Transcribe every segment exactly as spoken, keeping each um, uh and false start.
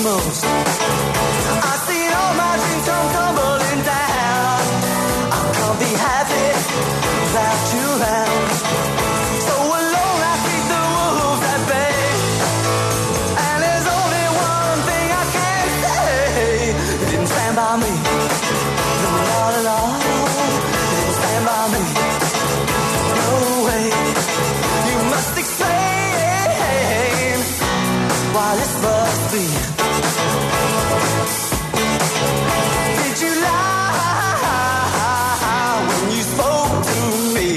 most. I've seen all my dreams come tumbling down. I can't be happy without you around. So alone I feed the wolves at bay. And there's only one thing I can say. You didn't stand by me. No, not at all. You didn't stand by me. No way. You must explain why this must be. Did you lie when you spoke to me?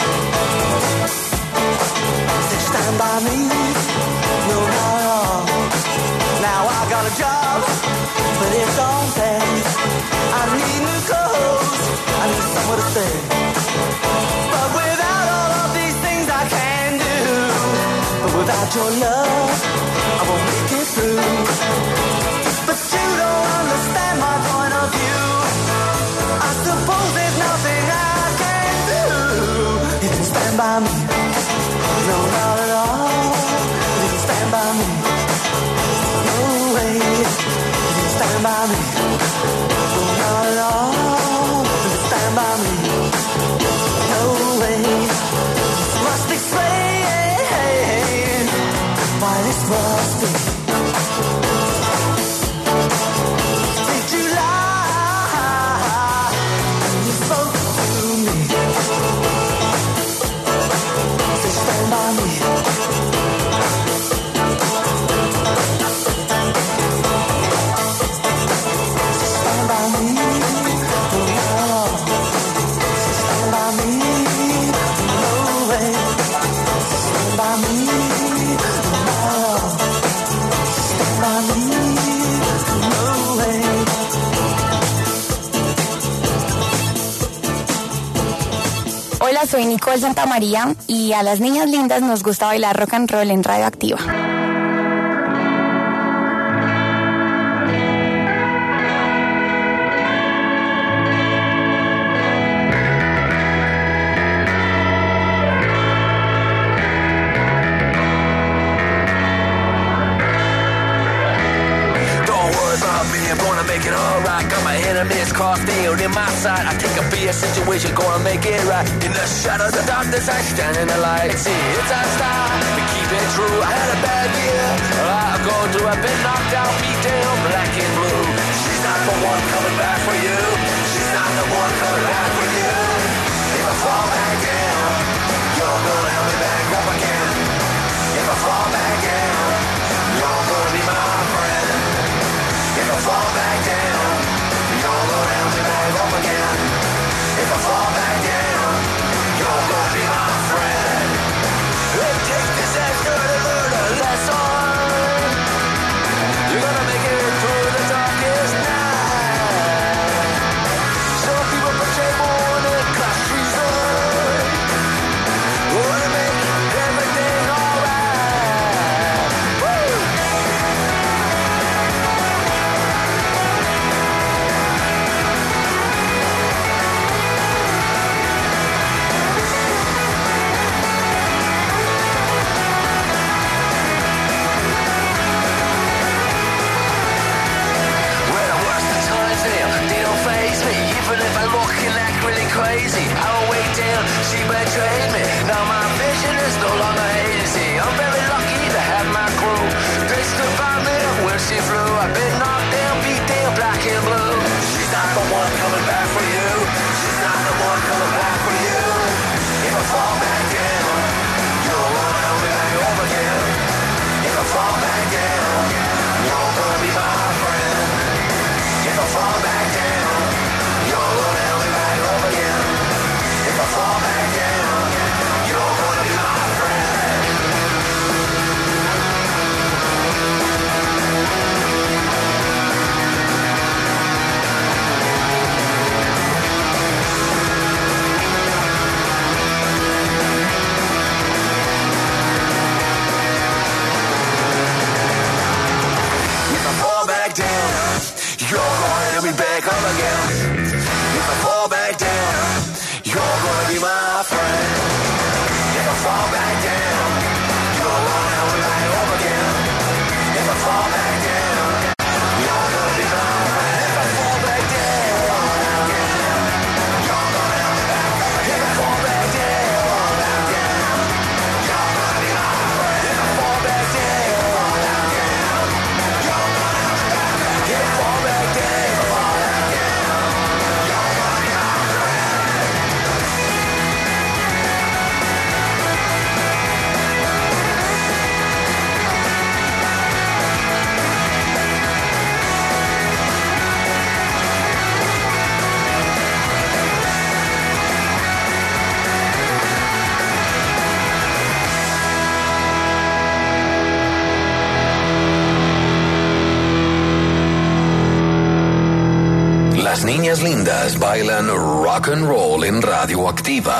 Did you stand by me? No, not at all. Now I got a job, but it don't pay. I need new clothes, I need somewhere to stay. But without all of these things I can do, but without your love I won't make it through. But you don't understand my point of view. I suppose there's nothing I can do. You didn't stand by me. No, not at all. You didn't stand by me. No way. You didn't stand by me. No, not at all. You didn't stand by me. No way. You must explain why this must be. Did you lie when you spoke to me? Did you stand by me? Did you stand by me? No, no. Did you stand by me? No way. Did you stand by me? Hola, soy Nicole Santamaría y a las niñas lindas nos gusta bailar rock and roll en Radioactiva. Enemies cross field in my sight. I take a fear situation, gonna make it right. In the shadows of darkness, I stand in the light. See, it's our style, we keep it true. I had a bad year, I'll go through. I've been knocked out, beat down, black and blue. She's not the one coming back for you. She's not the one coming back for you. If I fall back down, you're gonna help me back up again. If I fall back down, you're gonna be my friend. If I fall back down, you're gonna help me back up again. If I fall back down, you're gonna be my friend. It takes disaster to learn a lesson. You're gonna make it through the darkest night. Some people portray more than class treason. We're gonna make everything alright. Woo! They don't faze me, even if I'm looking like really crazy. I will wait till she betrayed me. Now my vision is no longer hazy. I'm very lucky to have my crew. They stood by me when she flew. I've been knocked down, beat down, black and blue. She's not the one coming back for you. She's not the one coming back for you. If I fall back down, you're gonna help me back up again. If I fall back down, you're gonna be my friend. If I fall back down, you're gonna help me back up again. If I fall back down, you're gonna be my friend. If I fall back down, you're gonna help me back up again. If I fall back down, you're gonna be my friend. If I fall back down, you're gonna help me back up again. If I fall back down, niñas lindas bailan rock and roll en Radioactiva.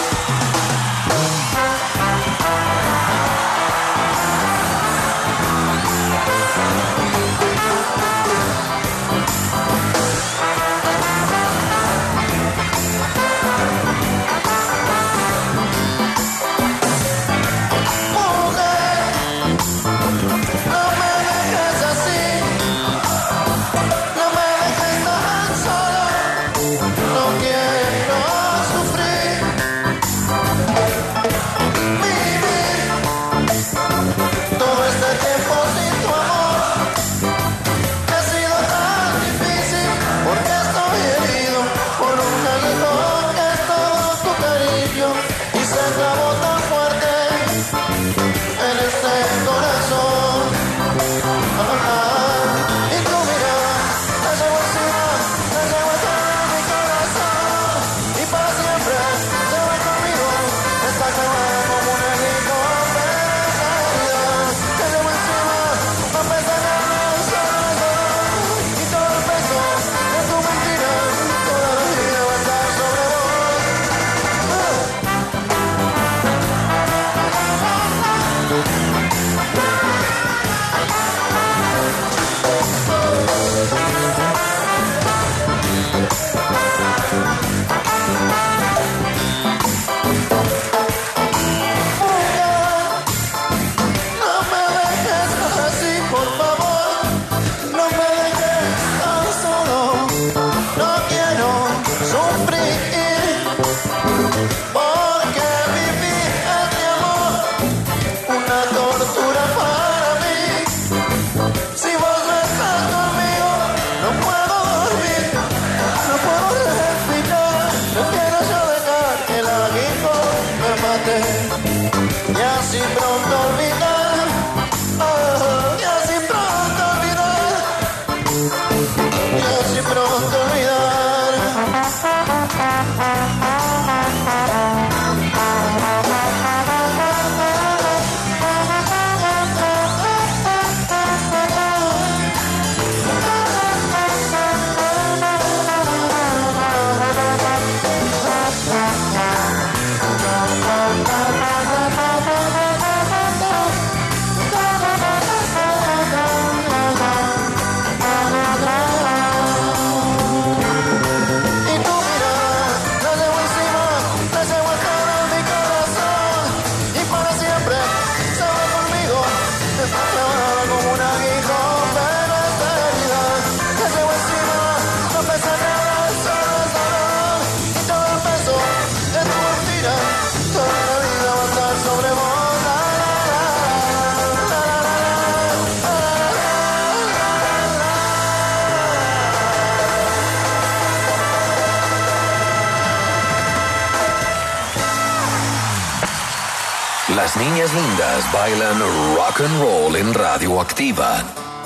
Las niñas lindas bailan rock and roll en Radioactiva.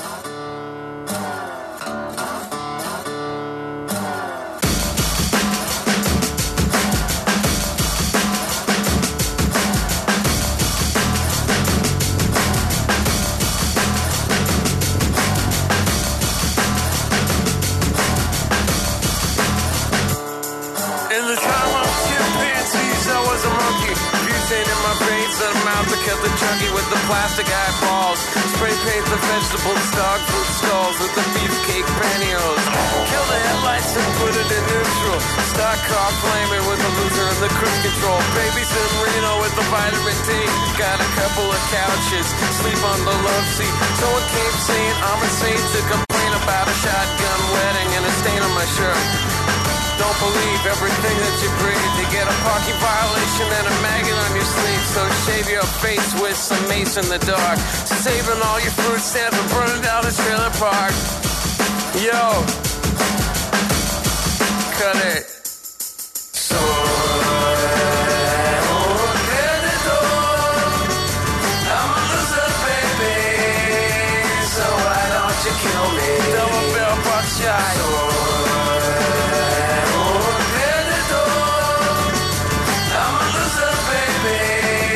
Plastic eyeballs, spray paint the vegetables, dog food stalls with the beefcake pantyhose. Kill the headlights and put it in neutral. Stock car flaming with the loser and the cruise control. Babies in Reno with the vitamin D. Got a couple of couches, sleep on the love seat. Someone came saying I'm a saint to complain about a shotgun wedding and a stain on my shirt. Don't believe everything that you breathe. You get a parking violation and a maggot on your sleeve. So shave your face with some mace in the dark. Saving all your fruit stands and burning down the trailer park. Yo, cut it. Kill me. Double barrel buckshot. I'm a loser, baby.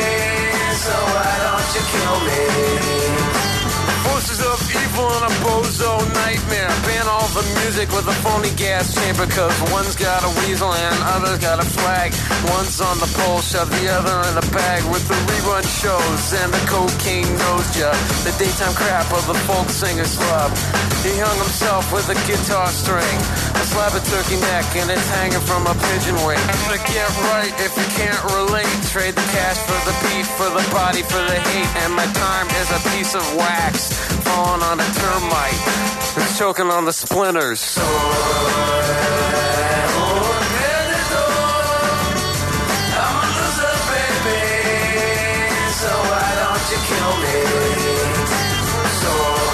So why don't you kill me? Forces of evil and oppose so nightmare. Ban all the music with a phony gas chamber, cause one's got a weasel and other's got a flag. One's on the pole, shove the other in a bag with the rerun shows and the cocaine nose job. The daytime crap of the folk singer slub. He hung himself with a guitar string, a slab of turkey neck, and it's hanging from a pigeon wing. But get right if you can't relate. Trade the cash for the beef, for the body, for the hate. And my time is a piece of wax falling on a termite. It's choking on the splinters. So you kill me. So,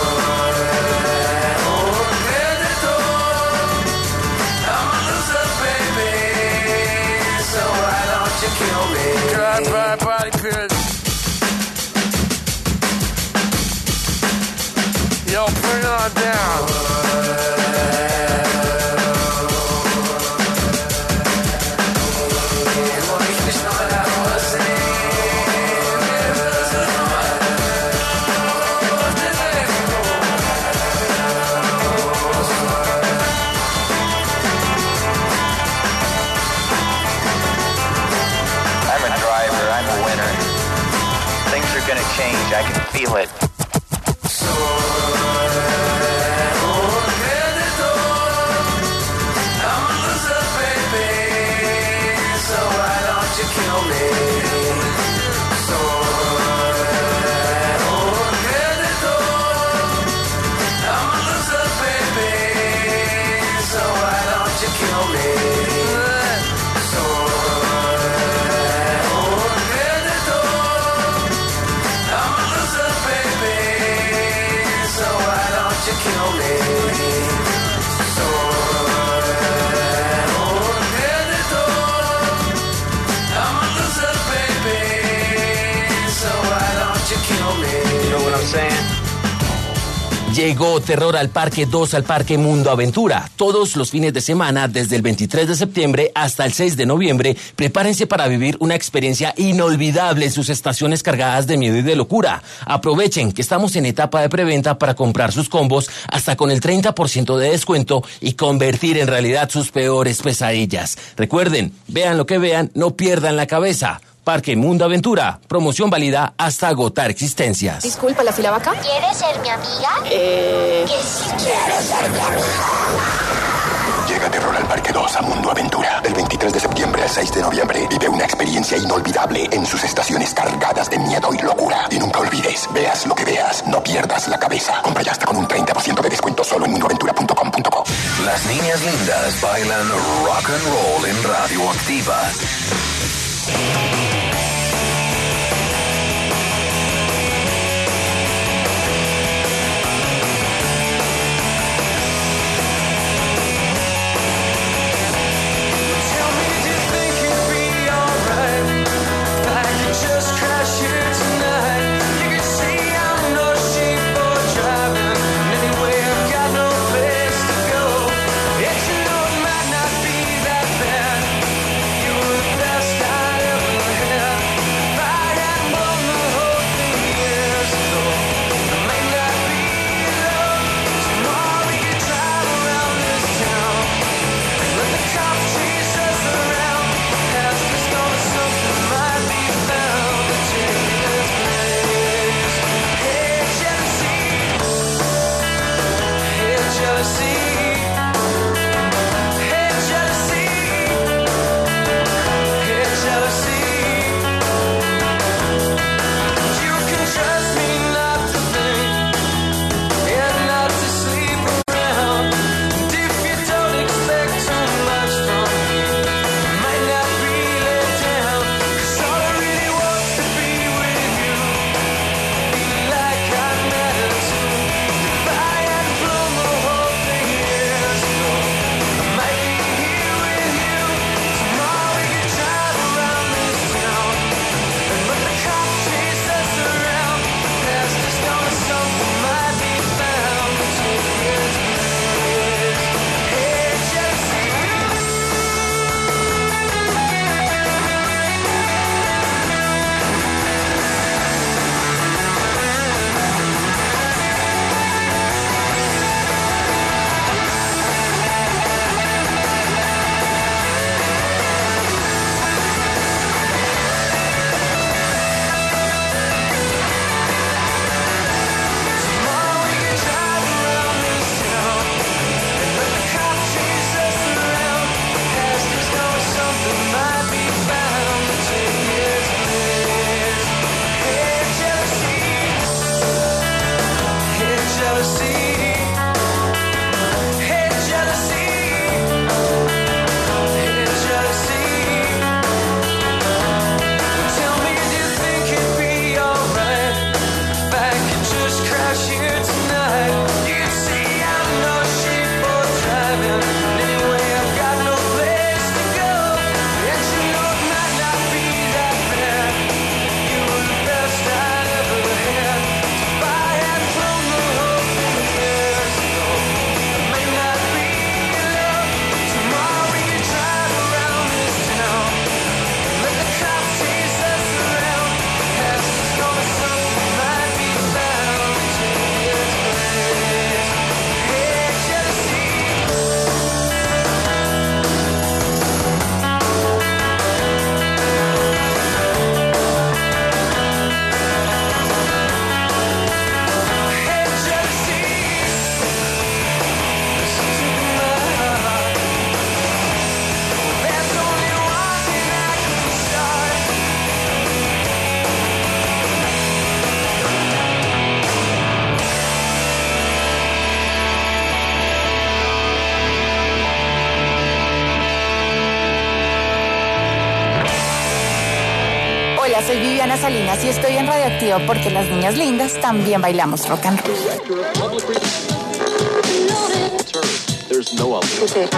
oh, Benedetto, I'm a loser, baby. So why don't you kill me? Drive-by body pierce. Yo, bring it on down. Gonna change, I can feel it. So, oh, Benedetto, I'm a loser, baby. So why don't you kill me? So, oh, Benedetto, I'm a loser, baby. So why don't you kill me? So. You kill me. So, oh, Benedetto, I'm a loser, baby. So why don't you kill me? You know what I'm saying? Llegó Terror al Parque dos al Parque Mundo Aventura. Todos los fines de semana, desde el veintitrés de septiembre hasta el seis de noviembre, prepárense para vivir una experiencia inolvidable en sus estaciones cargadas de miedo y de locura. Aprovechen que estamos en etapa de preventa para comprar sus combos hasta con el treinta por ciento de descuento y convertir en realidad sus peores pesadillas. Recuerden, vean lo que vean, no pierdan la cabeza. Parque Mundo Aventura, promoción válida hasta agotar existencias. Disculpa, ¿la fila va acá? ¿Quieres ser mi amiga? Eh... Que si quieres ser mi amiga. Llega Terror al Parque dos a Mundo Aventura. Del veintitrés de septiembre al seis de noviembre. Vive una experiencia inolvidable en sus estaciones cargadas de miedo y locura. Y nunca olvides, veas lo que veas, no pierdas la cabeza. Compra ya hasta con un treinta por ciento de descuento solo en mundo aventura punto com punto co. Las niñas lindas bailan rock and roll en Radioactiva. It's you know it might not be that bad. You were the best I ever soy Viviana Salinas y estoy en Radioactiva porque las niñas lindas también bailamos rock and roll. There's no other. They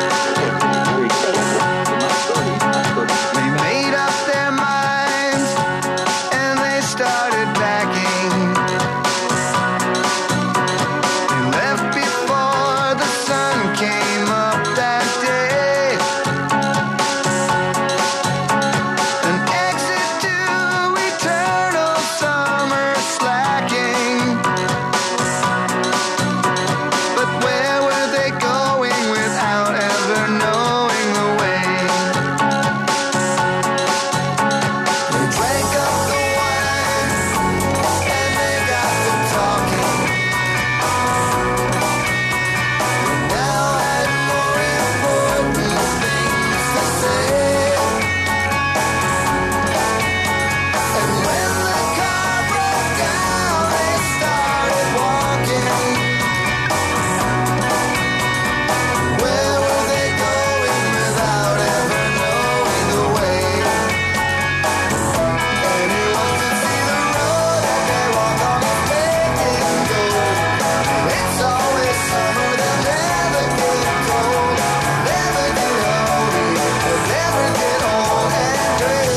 made up their minds and they started backing. They left before the sun came up that day. An exit to eternal summer slacking. But where were they going without ever knowing the way? They drank up the wine and they got to talking. They now had more important things to say. And when the car broke down, they started walking. Where were they going without ever knowing the way? Anyone could see the road and they walk on it making gold. It's always summer, they'll never get cold, never get hungry, they'll never get old and gray.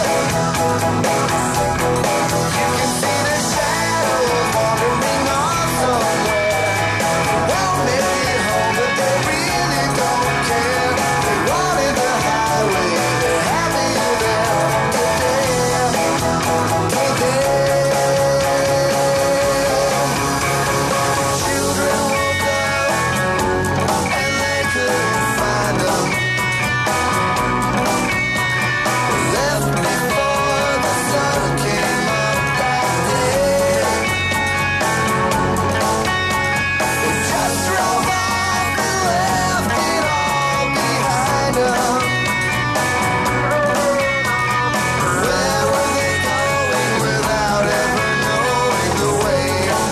You can see the shadows wandering off somewhere. Won't make it home, but they really don't care. They wanted the highway, they're happy there today. Children woke up and they couldn't find them. Left before the sun came up that day. They just drove off and left it all behind them. Where were they going without ever knowing the way?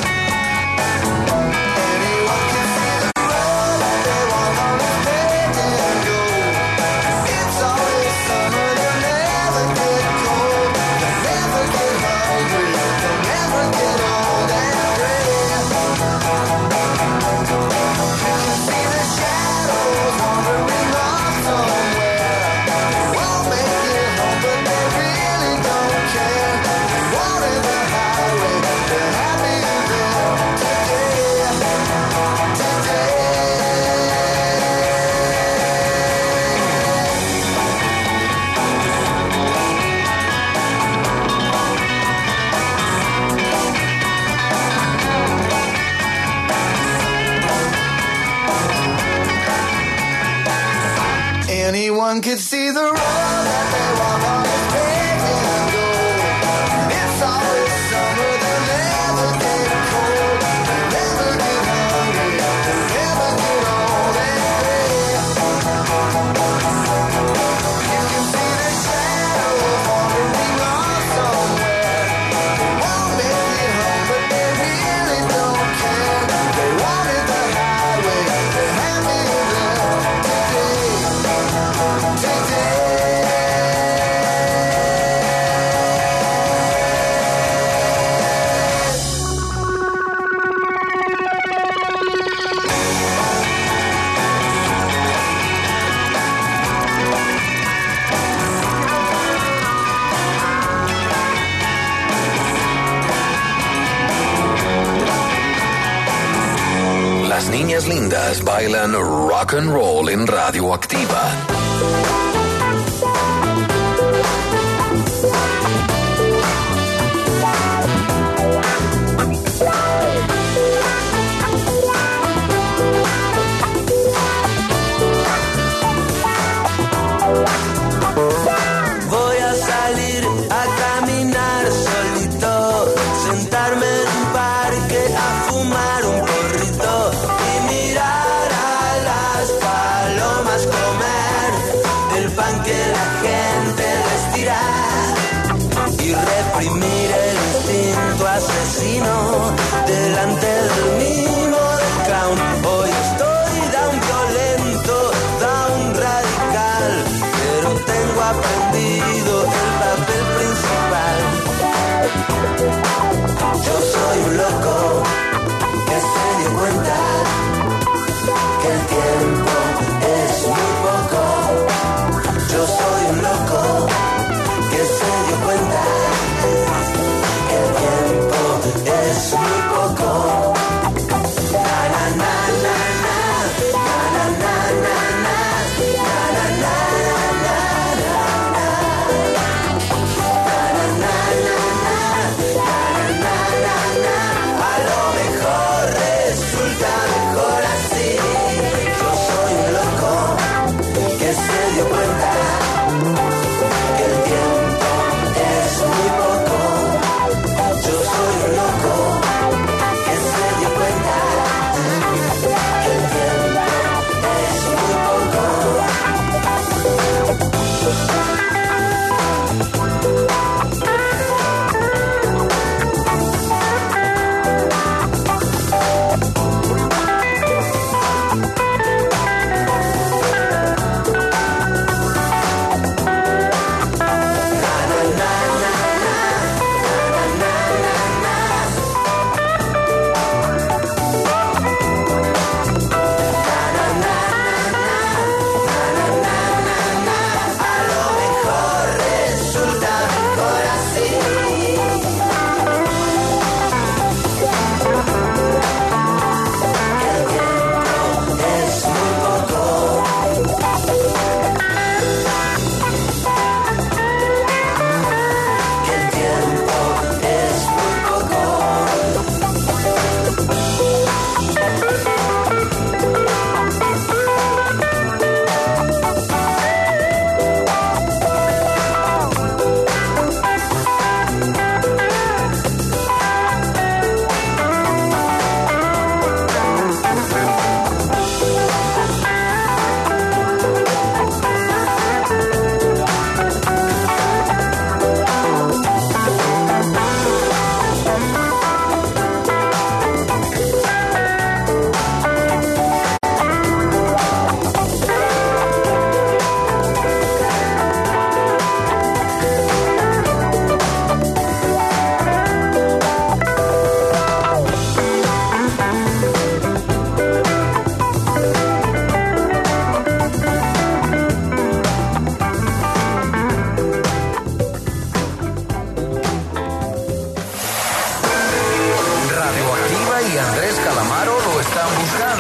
Anyone can see the road that they walk on is paved in gold. It's always summer, they'll never get cold, they'll never get hungry, they'll never get old and gray. You can see the shadows wandering off somewhere. Won't make it home, but they really don't care. They wanted the highway, they're happy there today, today. Anyone could see the road that they walk on is paved in gold. It's always summer, they'll never get cold, they'll never get hungry, they'll never get old and gray. You can see the shadows wandering off somewhere. They won't make it home, but they really don't care. They wanted the highway, they're happy there today, today. Las niñas lindas bailan rock and roll en Radioactiva. Voy a salir a caminar solito, sentarme en un parque a fumar un porrito y mirar a las palomas comer el pan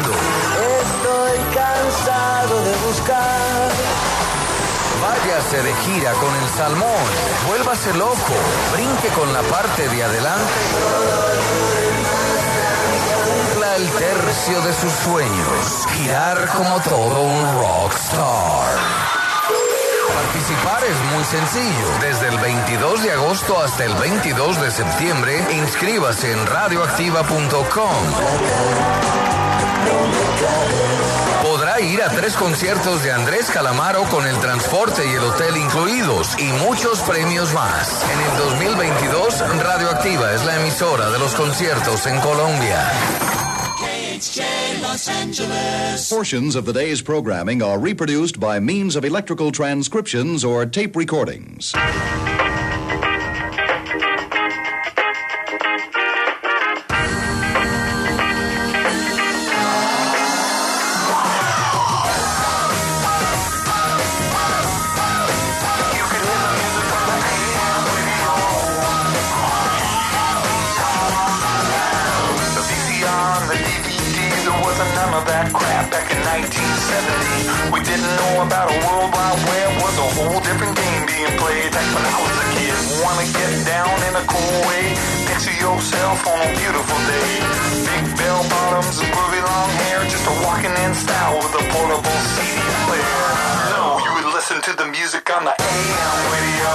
mundo. Estoy cansado de buscar. Váyase de gira con el Salmón, vuélvase loco, brinque con la parte de adelante, cumpla el tercio de sus sueños, girar como todo un rockstar. Participar es muy sencillo. Desde el veintidós de agosto hasta el veintidós de septiembre, inscríbase en radioactiva punto com. Podrá ir a tres conciertos de Andrés Calamaro con el transporte y el hotel incluidos y muchos premios más. En el dos mil veintidós, Radioactiva es la emisora de los conciertos en Colombia. Los Angeles. Portions of the day's programming are reproduced by means of electrical transcriptions or tape recordings. nineteen seventy, we didn't know about a world wide web. Was a whole different game being played. Back when I was a kid, wanna get down in a cool way. Picture yourself on a beautiful day. Big bell bottoms and groovy long hair, just a walking in style with a portable C D player. No, you would listen to the music on the A M radio.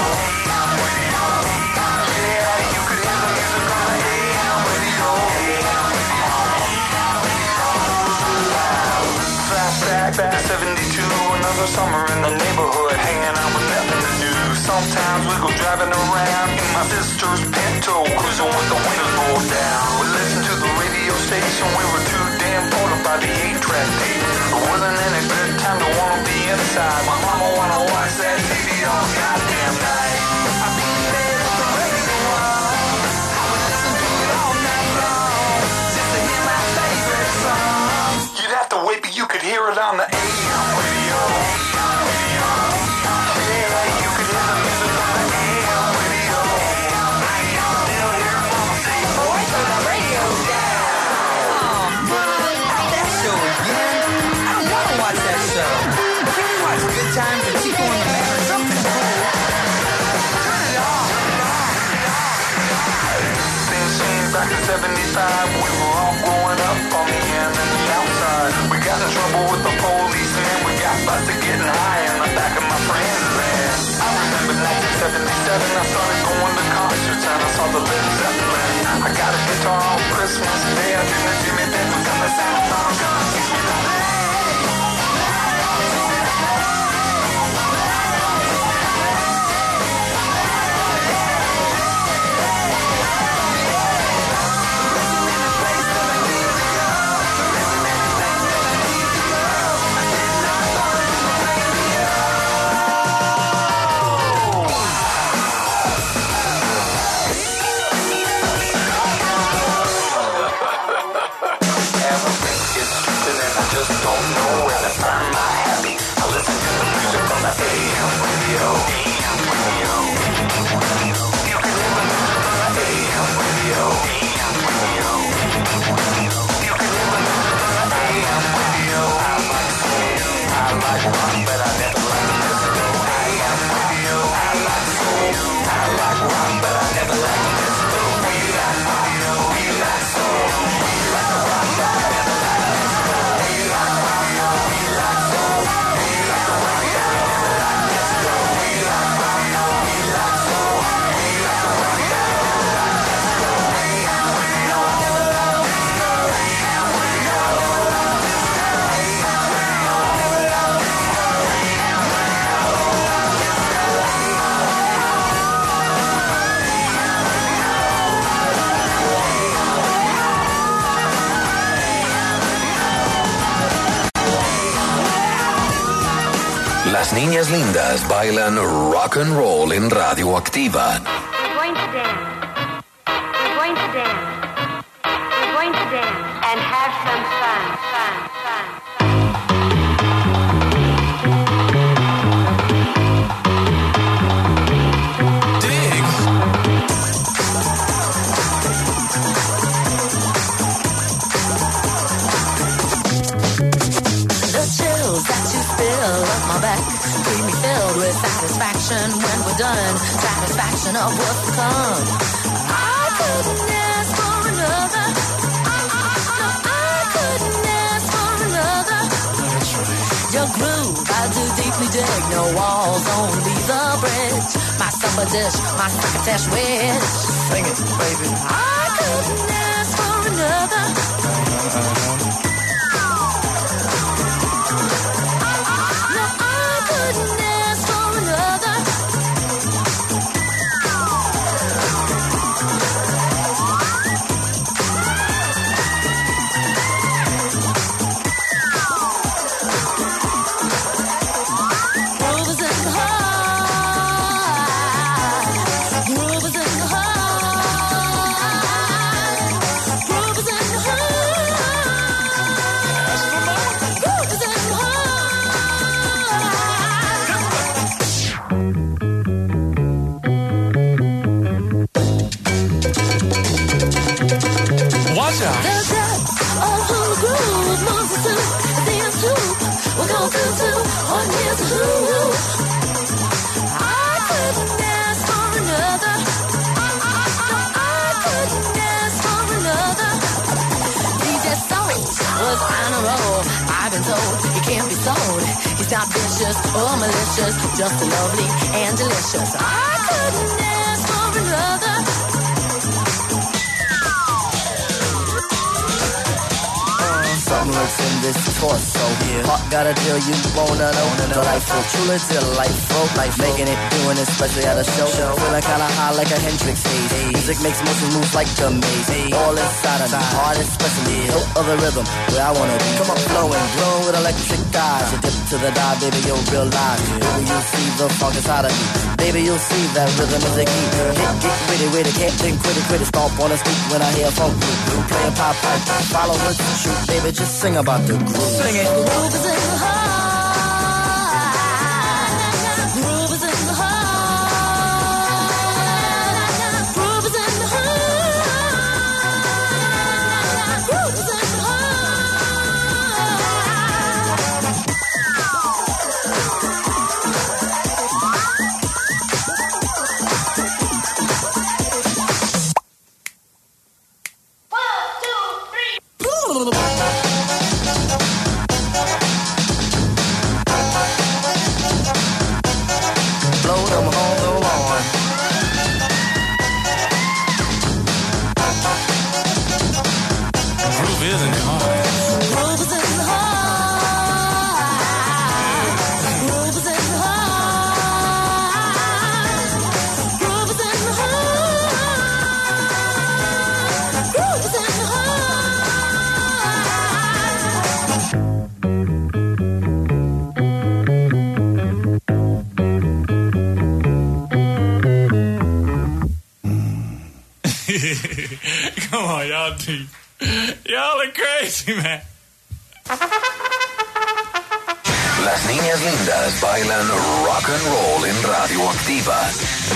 Yeah, you could hear the music on the A M radio. Flashback seventy-two, another summer in the neighborhood, hanging out with nothing to do. Sometimes we go driving around in my sister's Pinto, cruising with the windows rolled down. We listened to the radio station, we were too damn bored by the eight-track tape. It wasn't any good time to wanna be inside. My mama wanna watch that T V all goddamn night. I beat there with the radio on. I would listen to it all night long, just to hear my favorite song. You'd have to wait, but you could hear it on the A M radio. Yeah, you could hear the music on the A M radio. I can still hear mama say, boy, turn the radio down. Oh, that show again? I don't want to watch that show. Can we watch Good Times and Chico and the Man or something cool? Turn it off. Things changed back in seventy-five. We were all growing up on the end and the outside. We got in trouble with the police and we got busted getting high in the back of my friend's van. I remember nineteen seventy-seven, I started going to concerts and I saw the Led Zeppelin. I got a guitar on Christmas Day, I dreamed that Jimmy Dean was coming down. Teach me to play. Las niñas lindas bailan rock and roll en Radioactiva. We're going to dance. We're going to dance. We're going to dance and have some fun, fun, fun. bubbles that you spill up my back. Keep me filled with satisfaction when we're done. Satisfaction of what's to come. I couldn't ask for another. No, I couldn't ask for another. Your groove, I do deeply dig. No walls, only the bridge. My supper dish, my succotash wish. Sing it, baby. I couldn't ask for another. No, I couldn't ask for another. Groove is in the heart. Groove is in the heart. Groove is in the heart. Groove is in the heart. Watch out. The depths of who the groove moves us to. The end tube will go through to on years of who. I couldn't ask for another. No, I couldn't ask for another. D J Sorry was on a roll. I've been told he can't be sold. He's not vicious or malicious, just lovely and delicious. I couldn't ask for another. Something lurks in this torso. Yeah. Heart got a deal you wanna know. Delightful, truly delightful. Life making it, doing it, especially at a show. show. Feeling kinda high like a Hendrix haze. Hey. Music makes motion moves like a maze. Hey. All inside of me, heart especially. No other rhythm where I wanna be. Come on, flowing, glowing with electric eyes. You dip to the dive, baby, you'll realize. Baby, you'll see the funk inside of me. Baby, you'll see that rhythm is the key. Get, get witty, witty, can't think, quitty, quitty. Stomp on the street when I hear funk blue. Playing pop pipe, follow her to shoot. Baby, just sing about the groove. Sing it. The groove is in the heart. Groove is in the heart. Groove is in the heart. Groove is in the heart. Blow them all the lawn. Groove is in your heart. Groove is in the heart. Groove is in the heart. Groove is in the heart. Groove is in the Come on, y'all deep. Y'all are crazy, man. Las niñas lindas bailan rock and roll en Radioactiva.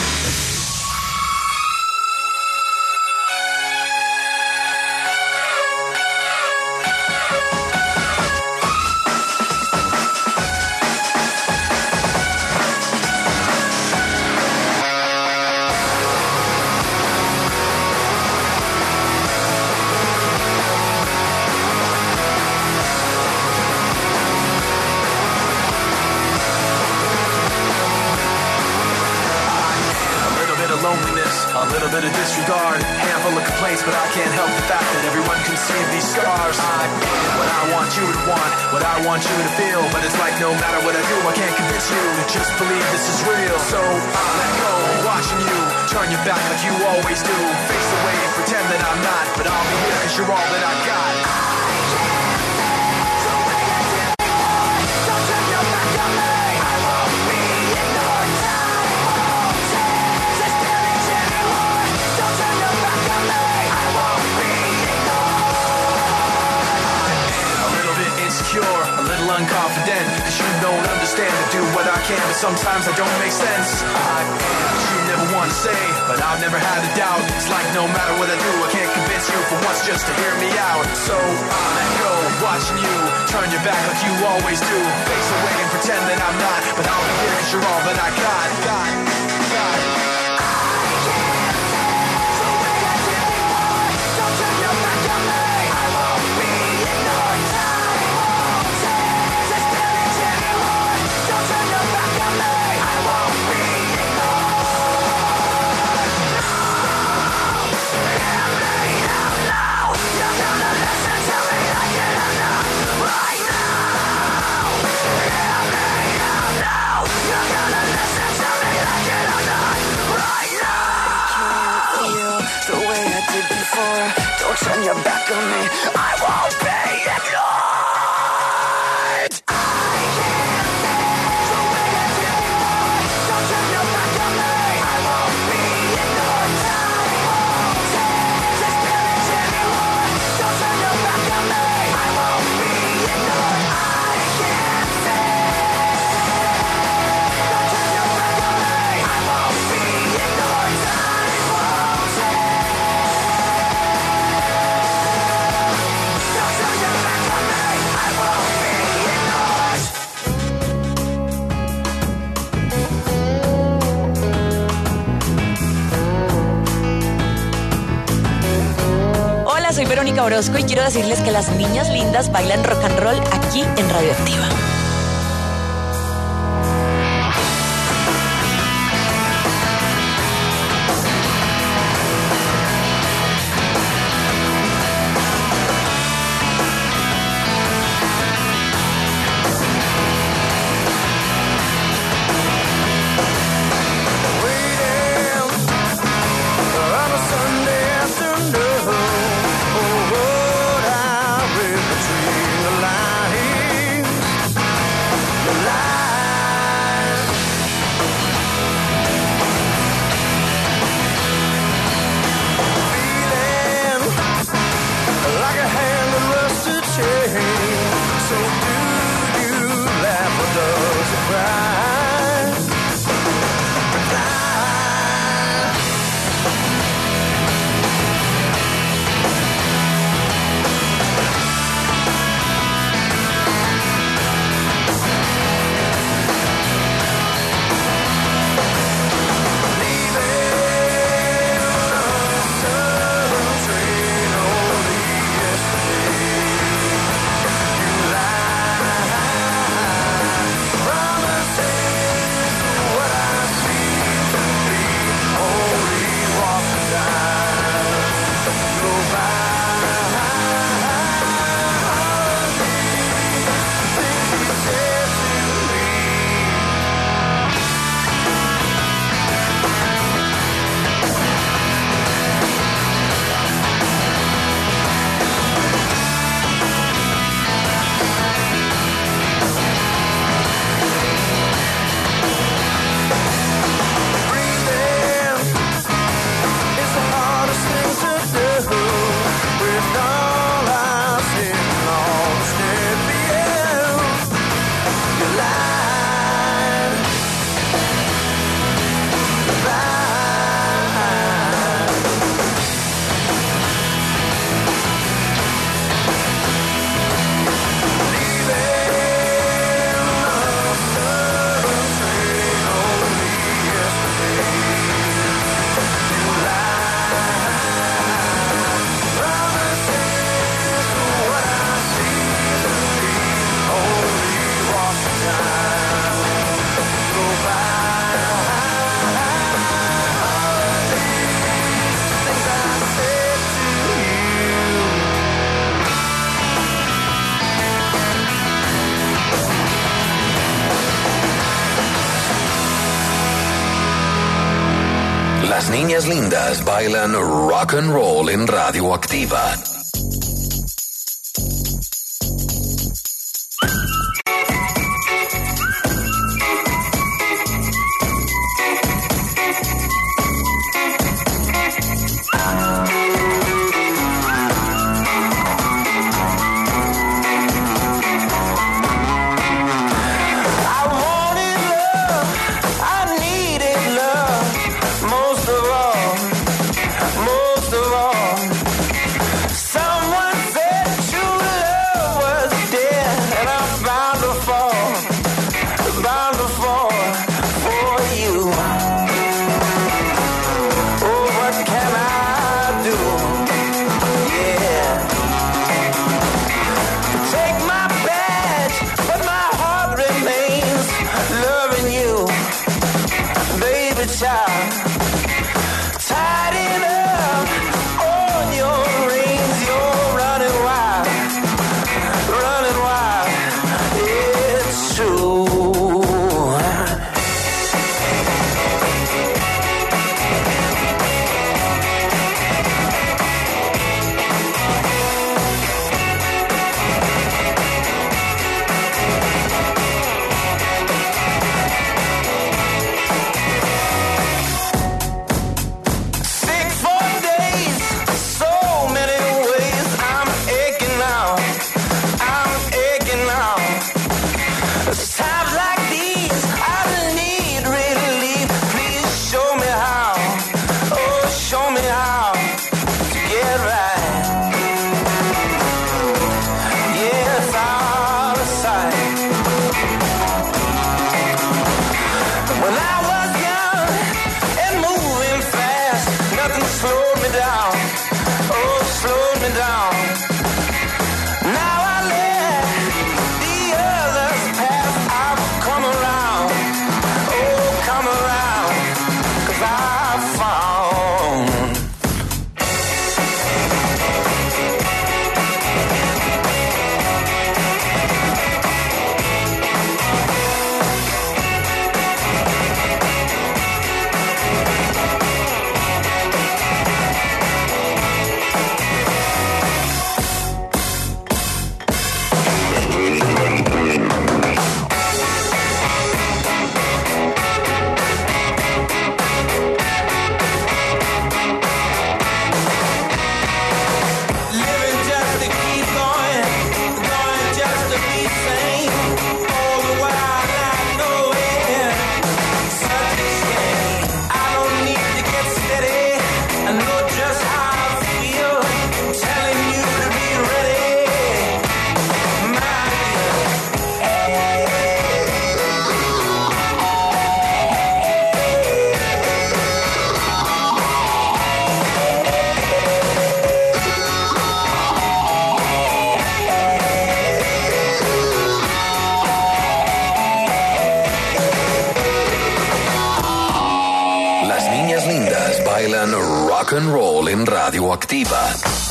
A little bit of disregard, handful of complaints, but I can't help the fact that everyone can see these scars. I am what I want you to want, what I want you to feel, but it's like no matter what I do, I can't convince you to just believe this is real. So I let go, watching you turn your back like you always do. Face away and pretend that I'm not, but I'll be here 'cause you're all that I got. A little unconfident, cause you don't understand. I do what I can, but sometimes I don't make sense. I am what you never want to say, but I've never had a doubt. It's like no matter what I do, I can't convince you for once just to hear me out. So I let go, watching you turn your back like you always do. Face away and pretend that I'm not, but I'll be here cause you're all that I got. Got, got. Don't turn your back on me, I won't be ignored. I can't stand the way I did before. Don't turn your back on me, I won't be ignored. I won't take this damage anymore. Don't turn your back on me, I won't be ignored. I can't stand. Don't turn your back on me, I won't be ignored. I won't take. Soy Verónica Orozco y quiero decirles que las niñas lindas bailan rock and roll aquí en Radioactiva. Las niñas lindas bailan rock and roll en Radioactiva. bailan rock and roll en Radioactiva.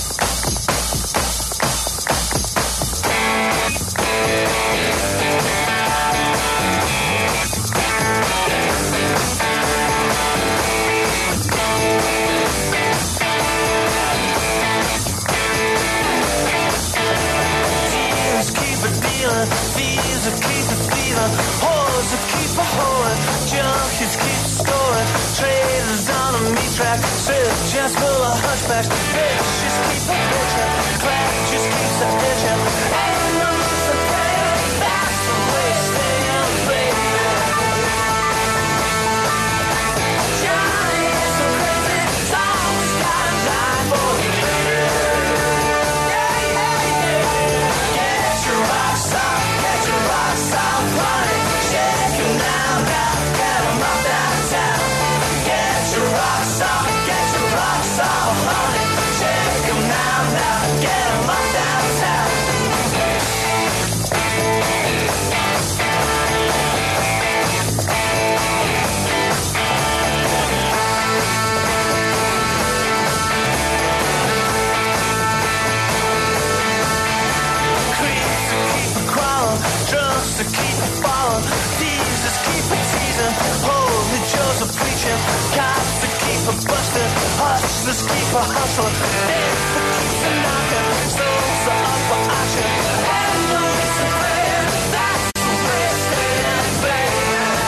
Thieves that keep a thieving, whores that keep a whoring, junkies keep scoring, traders on a meat track, strip just full of hunchbacks, bitches keep a bitchin', clap just keeps a itchin', and no use of prayer, that's the way staying, baby. Johnny is so crazy, it's always got a line for the lady. Yeah, yeah, yeah. Get your rocks off. Shake 'em now, now, get 'em up downtown. Get your rocks off, get your rocks off, honey. Shake 'em now, now, get 'em up downtown. Creeps to keep a crawling, drunks to keep a falling, thieves just keep a teasing, holy Joes are preaching, cops to keep a busting, hustlers keep a hustling, death that keeps a knocking, souls are up for auction, and the listen prayer, that's the way it's staying, baby.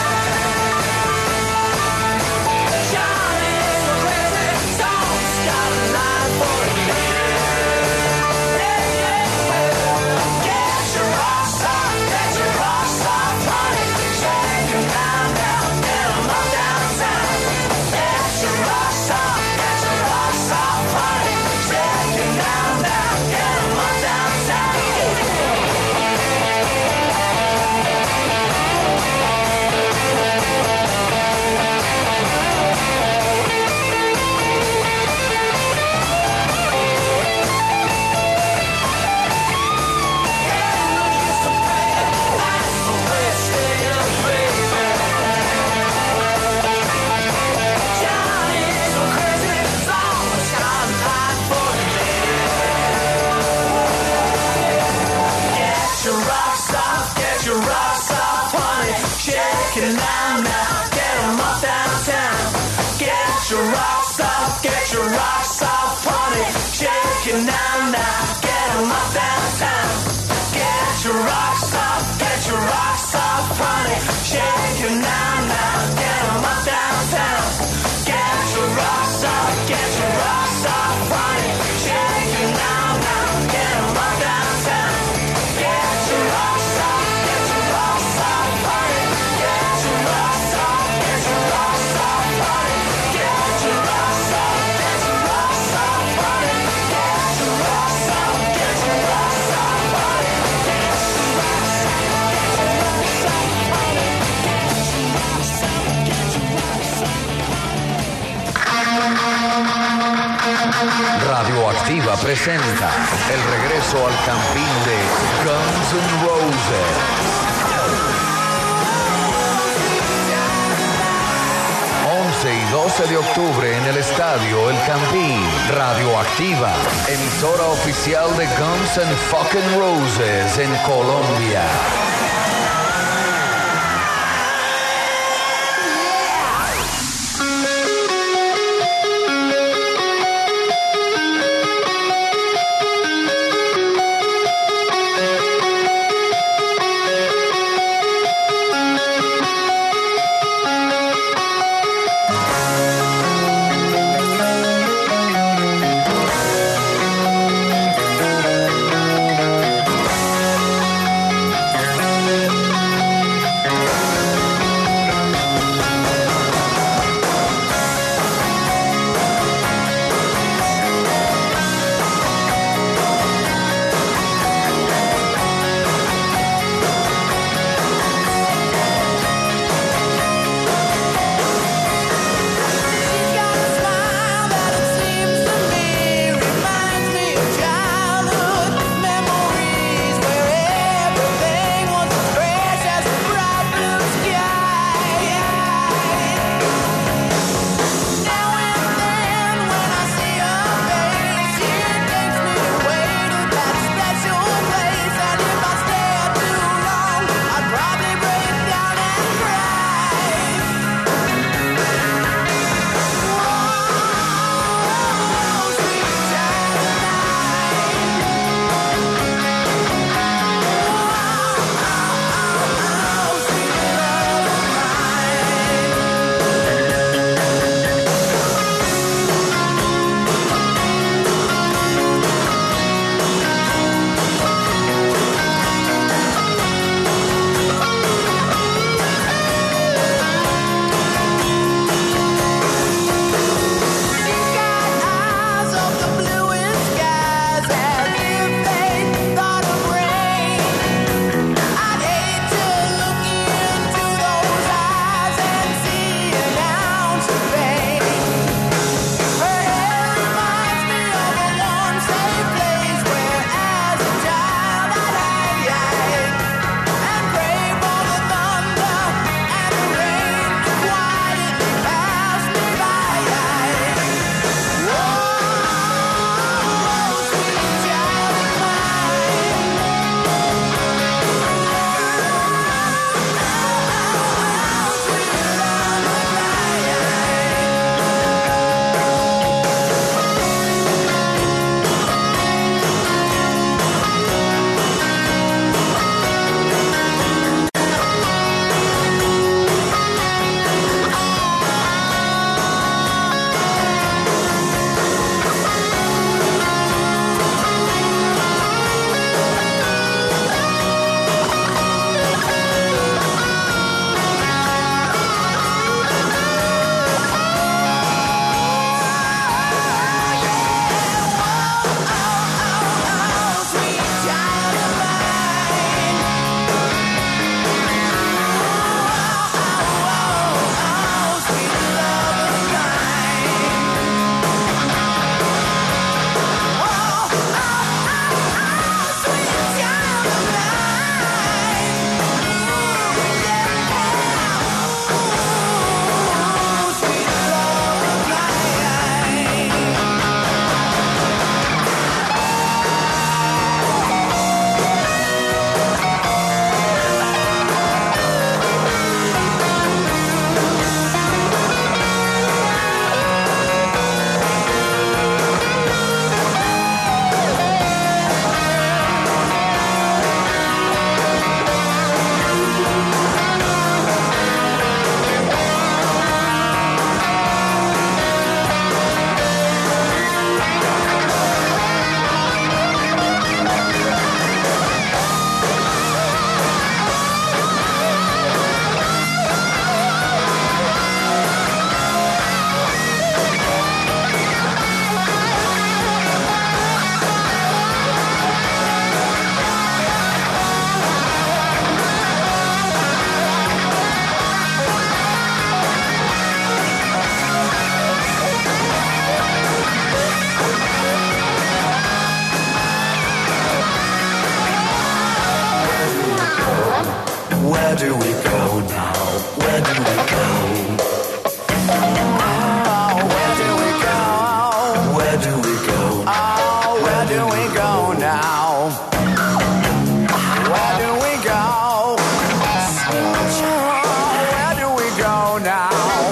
Johnny is so crazy, it's always got a line for a lady. Yeah, yeah, yeah. Get your rocks off, get your rocks off, honey. Shake 'em down, down, get 'em up downtown. Get your rocks off, get your rocks off, honey. Shake 'em down, down, get 'em up downtown. That's the way it's staying, baby. Johnny is so crazy, it's always got a line for the lady. Get your rocks off, get your rocks off, honey. Shake it now, now, get 'em up downtown. Get your rocks off, get your rocks off, honey. Shake it now, now, get 'em up downtown. Get your rocks off, get your rocks off, honey. Shake it now, now, get 'em up downtown. Get your rocks off, get your rocks off, honey. Shake it now, now, get 'em up downtown. Get your rocks off, get your rocks off, honey. Get your rocks off, get your rocks off, honey. Get your rocks off, get your rocks off, honey. Get your rocks off, get your rocks off, honey. Get your rocks off, get your rocks off, honey. Get your rocks off, get your rocks off, Radioactiva presenta el regreso al campín de Guns N' Roses. once y doce de octubre en el estadio El Campín. Radioactiva, emisora oficial de Guns N' fucking Roses en Colombia. Where do we go now? Where do we go? Oh, where do we go? Where do we go? Oh, where do we go now? Where do we go? Oh, where do we go now?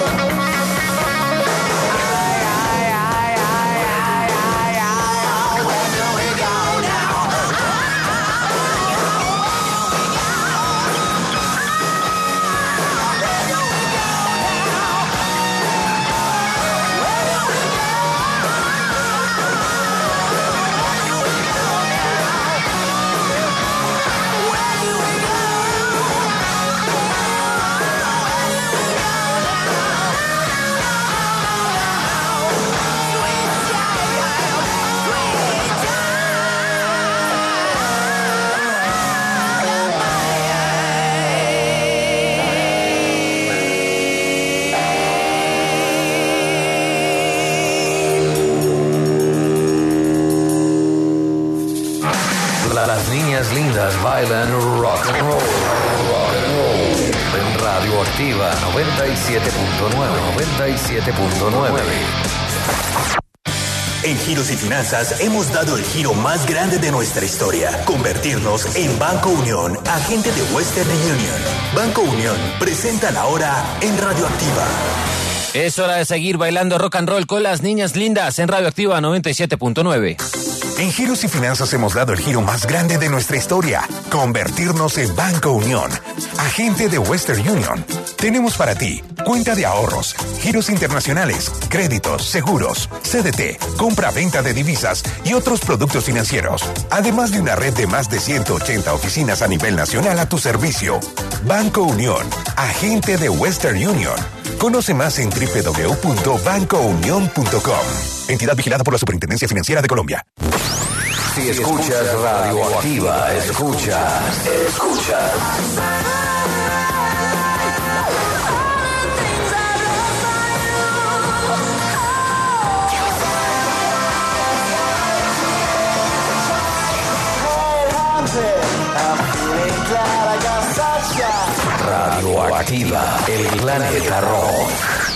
Las niñas lindas bailan rock and roll, rock and roll. En Radio Activa noventa y siete punto nueve, noventa y siete punto nueve. En Giros y Finanzas hemos dado el giro más grande de nuestra historia, convertirnos en Banco Unión, agente de Western Union. Banco Unión presenta la hora en Radio Activa. Es hora de seguir bailando rock and roll con las niñas lindas en Radio Activa noventa y siete punto nueve. En Giros y Finanzas hemos dado el giro más grande de nuestra historia, convertirnos en Banco Unión, agente de Western Union. Tenemos para ti cuenta de ahorros, giros internacionales, créditos, seguros, C D T, compra-venta de divisas y otros productos financieros, además de una red de más de ciento ochenta oficinas a nivel nacional a tu servicio. Banco Unión, agente de Western Union. Conoce más en doble u doble u doble u punto banco unión punto com. Entidad vigilada por la Superintendencia Financiera de Colombia. Si escuchas Radio Activa, escuchas, escuchas. Radio Activa, el planeta rock.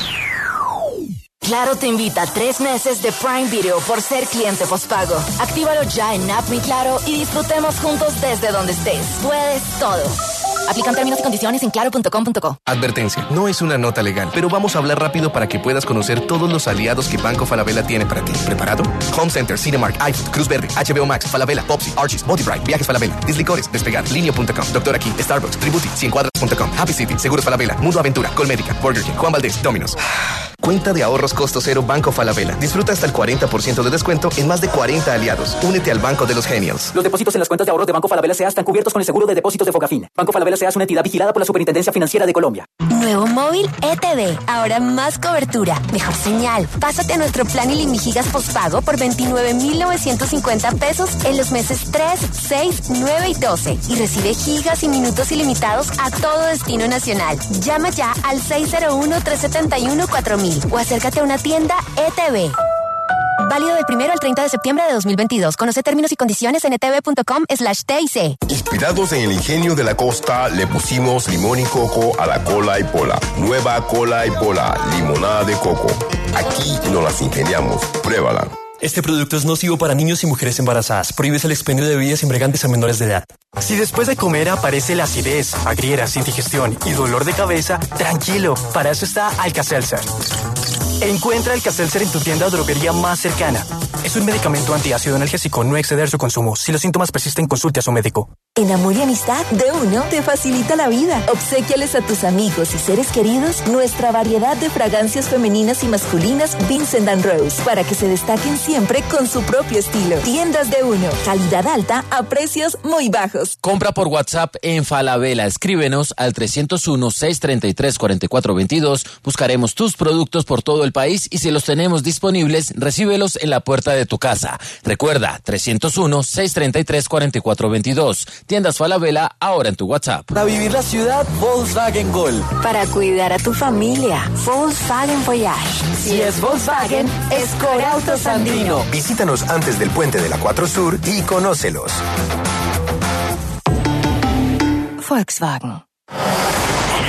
Claro te invita a tres meses de Prime Video por ser cliente postpago. Actívalo ya en App Mi Claro y disfrutemos juntos desde donde estés. Puedes todo. Aplican términos y condiciones en claro punto com punto co. Advertencia, no es una nota legal, pero vamos a hablar rápido para que puedas conocer todos los aliados que Banco Falabella tiene para ti. ¿Preparado? Home Center, Cinemark, iFood, Cruz Verde, H B O Max, Falabella, Popsi, Archie's, Multibright, Viajes Falabella, Dislicores, Despegar, Linio punto com, Doctor Aquí, Starbucks, Tributi, cien cuadras punto com, Happy City, Seguros Falabella, Mundo Aventura, Colmédica, Burger King, Juan Valdez, Domino's. Cuenta de ahorros costo cero Banco Falabella. Disfruta hasta el cuarenta por ciento de descuento en más de cuarenta aliados. Únete al Banco de los Genials. Los depósitos en las cuentas de ahorros de Banco Falabella S A están cubiertos con el seguro de depósitos de Focafin. Banco Falabella S A es una entidad vigilada por la Superintendencia Financiera de Colombia. Nuevo móvil E T V. Ahora más cobertura, mejor señal. Pásate a nuestro plan Ilimigigas postpago por veintinueve mil novecientos cincuenta pesos en los meses tres, seis, nueve y doce. Y recibe gigas y minutos ilimitados a todo destino nacional. Llama ya al seis cero uno, tres siete uno, cuatro mil o acércate a una tienda E T V. Válido del primero al treinta de septiembre de dos mil veintidós. Conoce términos y condiciones en etv punto com slash T I C. Inspirados en el ingenio de la costa, le pusimos limón y coco a la cola y pola. Nueva cola y pola, limonada de coco. Aquí nos las ingeniamos. Pruébala. Este producto es nocivo para niños y mujeres embarazadas. Prohíbes el expendio de bebidas embriagantes a menores de edad. Si después de comer aparece la acidez, agrieras, indigestión y dolor de cabeza, tranquilo, para eso está Alka-Seltzer. Encuentra Alka-Seltzer en tu tienda o droguería más cercana. Es un medicamento antiácido analgésico, no exceder su consumo. Si los síntomas persisten, consulte a su médico. En Amor y Amistad, de uno te facilita la vida. Obséquiales a tus amigos y seres queridos nuestra variedad de fragancias femeninas y masculinas Vincent and Rose para que se destaquen siempre con su propio estilo. Tiendas de uno, calidad alta a precios muy bajos. Compra por WhatsApp en Falabella. Escríbenos al trescientos uno, seiscientos treinta y tres, cuarenta y cuatro veintidós. Buscaremos tus productos por todo el país y si los tenemos disponibles, recíbelos en la puerta de tu casa. Recuerda, trescientos uno, seiscientos treinta y tres, cuarenta y cuatro veintidós. Tiendas Falabella ahora en tu WhatsApp. Para vivir la ciudad, Volkswagen Gol. Para cuidar a tu familia, Volkswagen Voyage. Si es Volkswagen, es Corauto Sandino. Visítanos antes del puente de la cuatro Sur y conócelos. Volkswagen.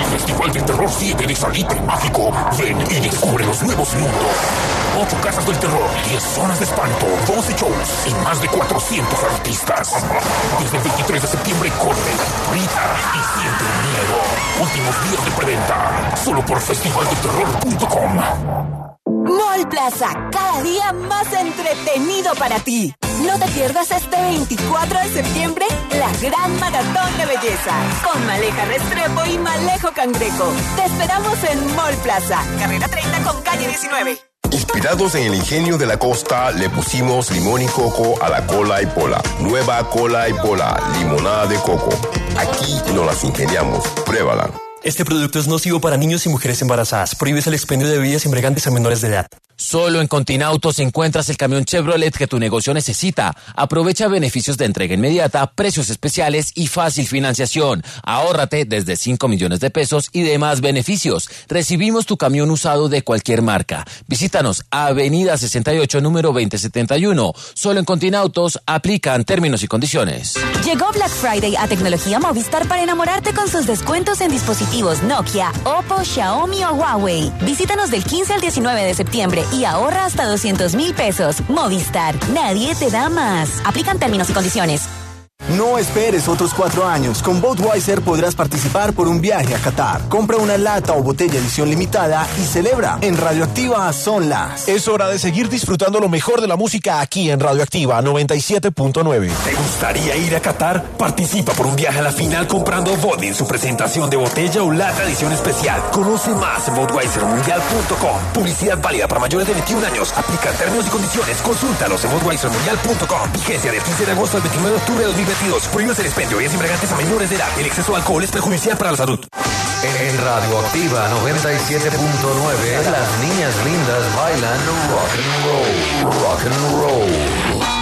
Festival del Terror siete de Salitre Mágico. Ven y descubre los nuevos mundos. Ocho casas del terror, diez zonas de espanto, doce shows y más de cuatrocientos artistas. Desde el veintitrés de septiembre corre, grita y siente el miedo. Últimos días de preventa, solo por festival de terror punto com. Mall Plaza, cada día más entretenido para ti. No te pierdas este veinticuatro de septiembre la gran maratón de belleza con Maleja Restrepo y Malejo Cangrejo. Te esperamos en Mall Plaza, carrera treinta con calle diecinueve. Inspirados en el ingenio de la costa, le pusimos limón y coco a la cola y pola. Nueva cola y pola, limonada de coco. Aquí nos las ingeniamos. Pruébala. Este producto es nocivo para niños y mujeres embarazadas. Prohíbes el expendio de bebidas embriagantes a menores de edad. Solo en Continautos encuentras el camión Chevrolet que tu negocio necesita. Aprovecha beneficios de entrega inmediata, precios especiales y fácil financiación. Ahórrate desde cinco millones de pesos y demás beneficios. Recibimos tu camión usado de cualquier marca. Visítanos a Avenida sesenta y ocho, número veinte setenta y uno. Solo en Continautos aplican términos y condiciones. Llegó Black Friday a Tecnología Movistar para enamorarte con sus descuentos en dispositivos Nokia, Oppo, Xiaomi o Huawei. Visítanos del quince al diecinueve de septiembre y ahorra hasta doscientos mil pesos. Movistar, nadie te da más. Aplican términos y condiciones. No esperes otros cuatro años. Con Budweiser podrás participar por un viaje a Qatar. Compra una lata o botella edición limitada y celebra. En Radioactiva son las... Es hora de seguir disfrutando lo mejor de la música aquí en Radioactiva noventa y siete punto nueve. ¿Te gustaría ir a Qatar? Participa por un viaje a la final comprando vodka en su presentación de botella o lata edición especial. Conoce más en budweiser mundial punto com. Publicidad válida para mayores de veintiún años. Aplica términos y condiciones. Consúltalos en budweiser mundial punto com. Vigencia del quince de agosto al veintinueve de octubre de dos mil veintidós. Prohíbes el expendio y es embriagantes a menores de edad. El exceso de alcohol es perjudicial para la salud. En Radioactiva noventa y siete punto nueve, las niñas lindas bailan rock and roll, rock and roll.